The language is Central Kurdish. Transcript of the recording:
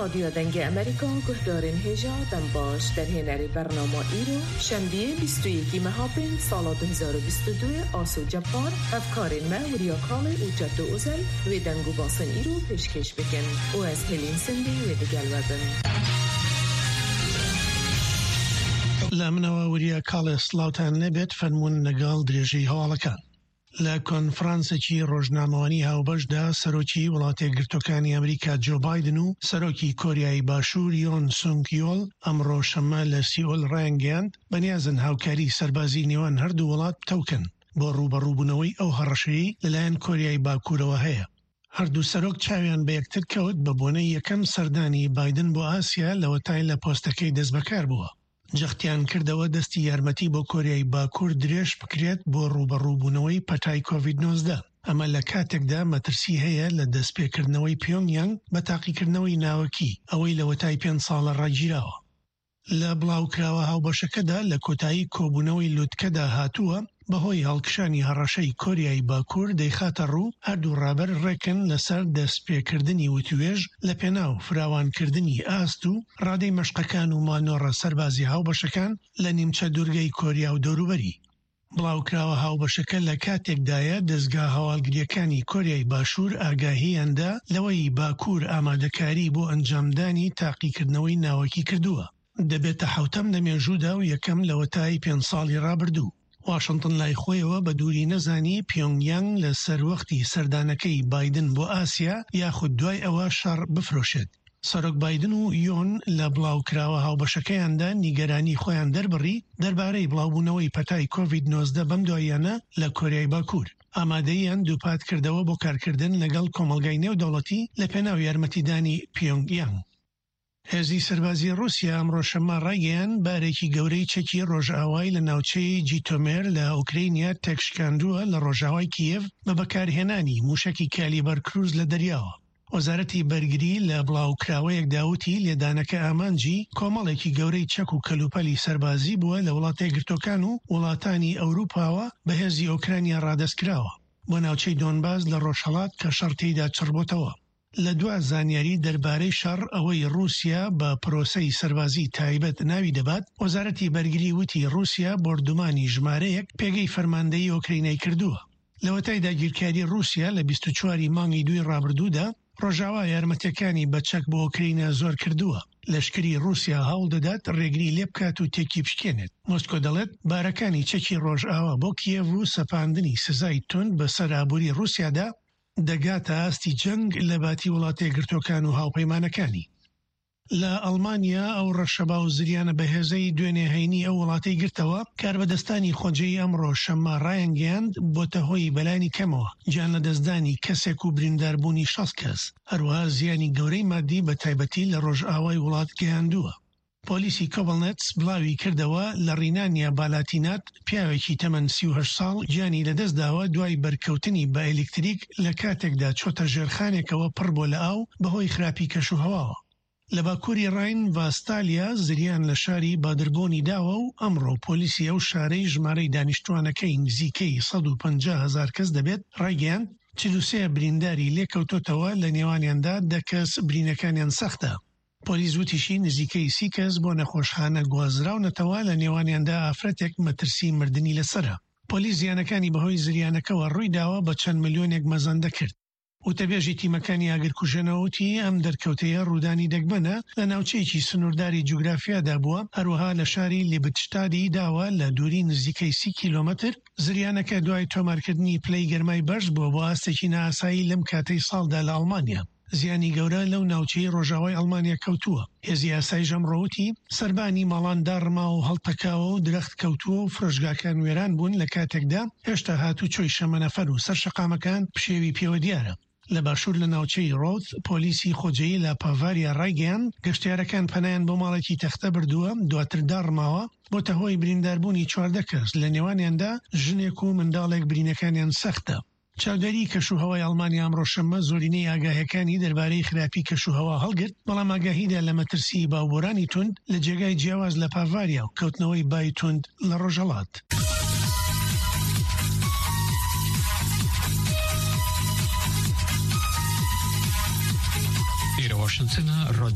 رادیو دنگ امریکا گهدارین هجا دم باش در هنری برنامه ایرو شنبه 21 مهابین سال 2022 آسو جبار افکارین ما و ریاکال و جد و ازل و دنگو باسن ایرو پیشکش بکن و از هلین سندی و دگل وبن لامنەوە وریە کاڵێ سڵاوتان لێبێت فەرمونون لەگەڵ درێژەی هەواڵەکان. لە کۆنفرانسێکی ڕۆژنامەوانی هاوبەشدا سەرۆکی وڵاتە یەکگرتووەکانی ئەمریکا جۆ بایدن و سەرۆکی کۆریای باشوور یۆن سونگ یۆل ئەمڕۆ شەممە لە سیئۆل ڕایانگەیاند بەنیازن هاوکاری سەربازی نێوان هەردوو وڵات بتەوکن بۆ ڕوبەڕووبوونەوەی ئەو هەڕەشەیەی لەلایەن کۆریای باکوورەوە هەیە. هەردوو سەرۆک چاویان بە یەکتر کەوت بە بۆنەی یەکەم سەردانی بایدن بۆ ئاسیا لەوەتای لە پۆستەکەی دەستبەکار بووە. جەختیان کردەوە دەستی یارمەتی بۆ کۆریای باکوور درێژ بکرێت بۆ ڕوبەڕووبوونەوەی پەتای کۆڤید-19. ئەمە لە کاتێکدا مەترسی هەیە لە دەستپێکردنەوەی پیۆنگیانگ بە تاقیکردنەوەی ناوەکی ئەوەی لەوەتای 5 ساڵە ڕاگیراوە. لە بڵاوکراوە هاوبەشەکەدا لە کۆتایی کۆبوونەوەی لوتکەدا هاتووە بەهۆی هەڵکشانی هەڕەشەی کۆریای باکوور دەیخاتە ڕوو هەردوو ڕابەر ڕێکن لەسەر دەستپێکردنی وتوێژ لە پێناو فراوانکردنی ئاست و ڕادەی مەشقەکان و مانۆڕە سەربازی هاوبەشەکان لە نیمچە دوورگەی کۆریا و دەوروبەری. بڵاوکراوە هاوبەشەکە لە کاتێکدایە دەستگا هەواڵگریەکانی کۆریای باشوور ئاگاهیاندا لەوەی باکوور ئامادەکاری بۆ ئەنجامدانی تاقیکردنەوەی ناوەکی کردووە. دەبێتە حوتەم لە مێژوودا و یەکەم لەوەتای 5 ساڵی ڕابردوو. واشنطن لای خۆیەوە بە دووری نەزانی پیۆنگیانگ لە سەروەختی سەردانەکەی بایدن بۆ ئاسیا یاخود دوای ئەوە شەڕ بفرۆشێت. سەرۆک بایدن و یۆن لە بڵاوکراوە هاوبەشەکەیاندا نیگەرانی خۆیان دەربڕی دەربارەی بڵاوبوونەوەی پەتای کۆڤید-19 بەم دواییانە لە کۆریای باکوور. ئامادەیان دووپات کردەوە بۆ کارکردن لەگەڵ کۆمەڵگای نێودەوڵەتی لە پێناو یارمەتیدانی پیۆنگیانگ. هێزی سەربازی رووسیا ئەمڕۆ شەممە ڕایگەیان بارێکی گەورەی چەکی ڕۆژئاوای لە ناوچەی جیتۆمێر لە ئوکرینیا تێکشکاندووە لە ڕۆژئاوای کیێڤ بە بەکارهێنانی موشکی کالیبەر کروز لە دەریاوە. وەزارەتی بەرگری لە بڵاوکراوەیەک داوتی لێدانەکە ئامانجی کۆمەڵێکی گەورەی چەک و کەلوپەلی سەربازی بووە لە وڵاتە یەکگرتووەکان و وڵاتانی ئەوروپاوە بە هێزی ئۆکرانیا ڕادەستکراوە بۆ ناوچەی دۆنباس لە ڕۆژهەڵات کە شەڕتیدا چڕبۆتەوە. لە دوا زانیاری دەربارەی شەڕ ئەوەی رووسیا بە پرۆسەی سەربازی تایبەت ناوی دەبات، وەزارەتی بەرگری وتی رووسیا بردومانی ژمارەیەک پێگەی فەرماندەی ئۆکرینای کردووە. لەوەتای داگیرکاری رووسیا لە 24 مانگی دوی ڕابردوودا ڕۆژاوا یارمەتیەکانی بە چەک بۆ ئۆکرینە زۆر کردووە. لەشکری رووسیا هەوڵ دەدات ڕێگری لێ بکات و تێکی بشکێنێت. مۆسکۆ دەڵێت بارەکانی چەکی ڕۆژئاوا بۆ کیێڤ و سەپاندنی سزای تۆن بەسەر ئابووری رووسیادا دەگاتە ئاستی جەنگ لە باتی وڵاتە یەکگرتووەکان و هاوپەیمانەکانی. لە ئەڵمانیا ئەو ڕەشەبا و زریانە بەهێزەی دوێنێ هەینی ئەو وڵاتی گرتەوە کاربەدەستانی خۆجەی ئەمڕۆ شەممە ڕایانگەیاند بۆتە هۆی بەلانی کەمەوە گیان لە دەستدانی کەسێک و برینداربوونی 60 کەس. هەروەها زیانی گەورەی مادی بە تایبەتی لە ڕۆژئاوای وڵات گەیاندووە. پۆلیسی کۆبڵنێتس بڵاوی کردەوە لە ڕینانیا بالاتینات پیاوێکی تەمەن 38 ساڵ گیانی لەدەستداوە دوای بەرکەوتنی بە ئەلکتریک لە کاتێکدا چۆتە ژێرخانێکەوە پڕ بۆ لە ئاو بەهۆی خراپی کەشوهەواوە. لە باکووری ڕاین ڤاستالیا زریان لە شاری بادربۆنی داوە و ئەمڕۆ پۆلیسی ئەو شارەی ژمارەی دانیشتوانەکەی نزیکەی 150,000 کەس دەبێت ڕایگەیان 43 برینداری لێکەوتۆتەوە لە نێوانیاندا 10 کەس برینەکانیان سەختە. پۆلیس وتیشی نزیکەی 30 کەس بۆ نەخۆشخانە گوازراونەتەوە لە نێوانیاندا ئافرەتێک مەترسی مردنی لەسرە. پۆلیس زیانەکانی بەهۆی زریانەکەوە ڕووی داوە بە چەند ملیۆنێک مەزەندە کرد. وتەبێژی تیمەکانی ئاگرکوژێنەوەتی ئەم دەرکەوتەیە ڕوودانی دەگمەنە لە ناوچەیەکی سنوورداری جوگرافیادا بووە، هەروەها لە شاری لیبتشتادی داوە لە دووری نزیکەی 30 کیلۆمەتر. زریانەکە دوای تۆمارکردنی پلەی گەرمای بەرز بووە بۆ ئاستێکی نائاسایی لەم کاتەی ساڵدا لە ئەڵمانیا. زیانی گەورە لەو ناوچەی ڕۆژاوای ئەڵمانیا کەوتووە. هێزی ئاسایی ژەمڕۆوتی سەربانی ماڵان داڕما و هەڵتەکاوە و درەخت کەوتووە و فرۆشگاکان وێران بوون لە کاتێکدا هێشتا هاتوو چۆی شەمەنەفەر و سەرشەقامەکان پشێوی پێوە دیارە. لە باشوور لە ناوچەی ڕۆت پۆلیسی خۆجەیی لە پاڤاریا ڕایگەیان گەشتیارەکان پەنایان بۆ ماڵێکی تەختە بردووە دواتر داڕماوە بۆتە هۆی برینداربوونی 14 کەس لە نێوانیاندا ژنێک و منداڵێک برینەکانیان سەختە. چاودێری کەشوهەوای ئەڵمانیا ئەمڕۆ شەممە زۆرینەی ئاگاهیەکانی دەربارەی خراپی کەشوهەوا هەڵگرت، بەڵام ئاگاهیدا لە مەترسی باوبۆرانی توند لە جێگای جیاواز لە پاڤاریا و کەوتنەوەی بای توند لە ڕۆژهەڵات. Washington